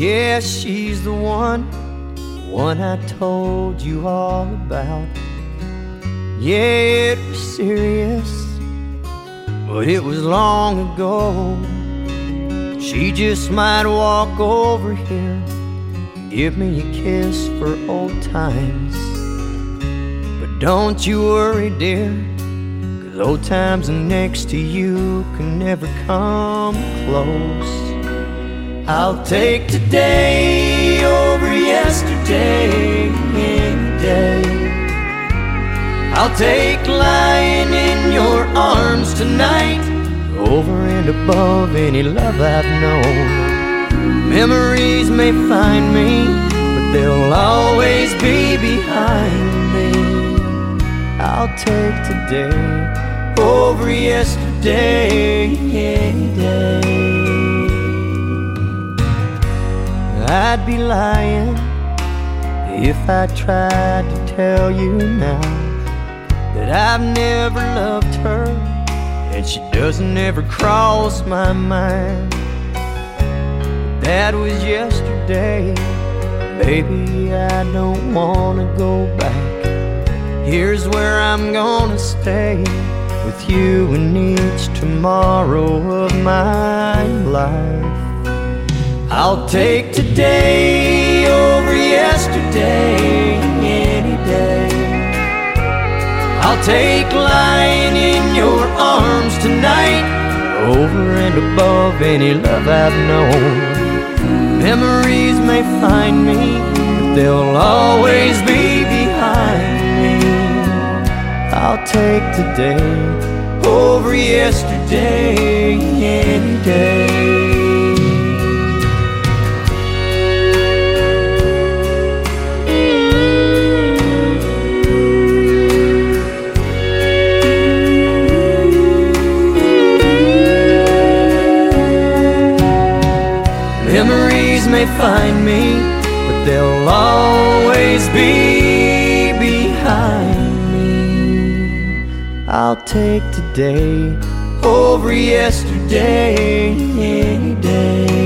Yeah, she's the one I told you all about. Yeah, it was serious, but it was long ago. She just might walk over here, give me a kiss for old times. But don't you worry, dear, 'cause old times next to you can never come close. I'll take today over yesterday any day. I'll take lying in your arms tonight over and above any love I've known. Memories may find me, but they'll always be behind me. I'll take today over yesterday any day. I'd be lying if I tried to tell you now that I've never loved her and she doesn't ever cross my mind. That was yesterday, baby, I don't wanna go back. Here's where I'm gonna stay, with you in each tomorrow of my life. I'll take today over yesterday any day. I'll take lying in your arms tonight over and above any love I've known. Memories may find me, but they'll always be behind me. I'll take today over yesterday any day. Memories may find me, but they'll always be behind me. I'll take today over yesterday any day.